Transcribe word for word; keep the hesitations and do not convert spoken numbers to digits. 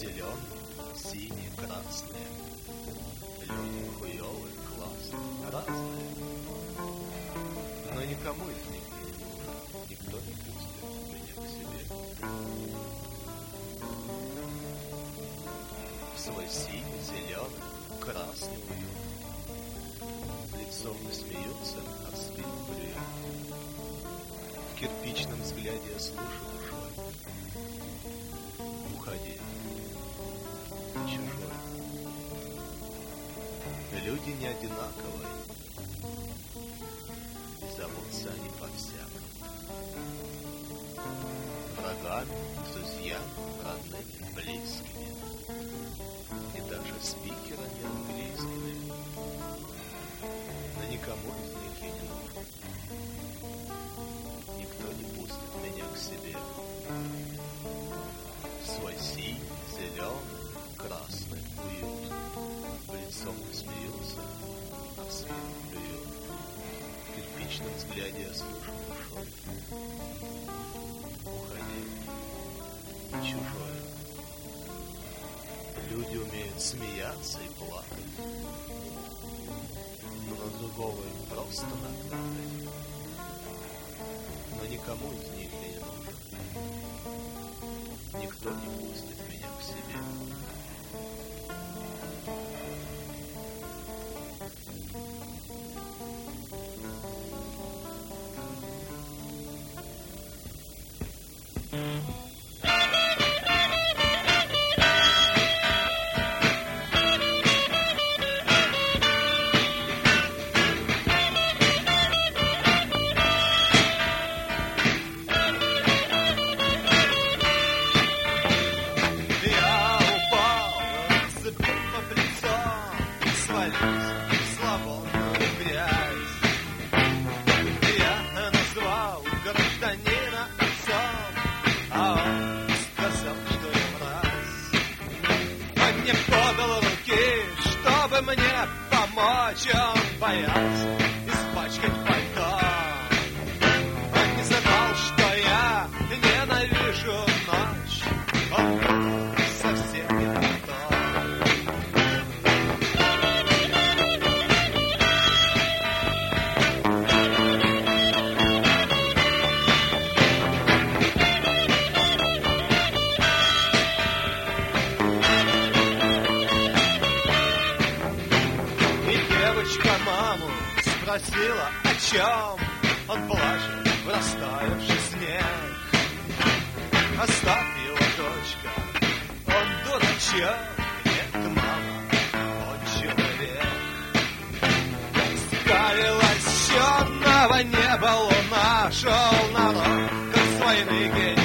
зеленые, синие, красные. Люди хуёвые, классные, разные. Но никому из них не нужно, никто не пустит меня к себе. В свой синий, зеленый, красный уют. Лицом не смеются, а в спину плюют. В кирпичном взгляде я слышу душой. Уходи, ты чужой. Люди не одинаковые, и зовутся они по-всякому. Врагами, друзьями, родными, близкими, и даже спикерами английскими. Но никому из них я не нужен. Никто не пустит меня к себе. Свой синий, зеленый, красный уют. В лицом не смеются, а в спину плюют. В кирпичном взгляде я слышу душой. Уходи, чужой. Люди умеют смеяться и плакать, но на другого им просто накатать. Но никому из них я не нужен. Никто не пустит меня к себе. Гражданина отцом, а он сказал, что я мразь. Он не подал руки, чтобы мне помочь. Он боялся испачкать пальто. Он не знал, что я ненавижу ночь. Он был совсем не то. Девочка маму спросила, о чем. Он плачет в растаявший снег. Оставь его, дочка, он дурачок. Нет, мама, он человек. Скалилась черного неба луна. Шел народ к своей ноге.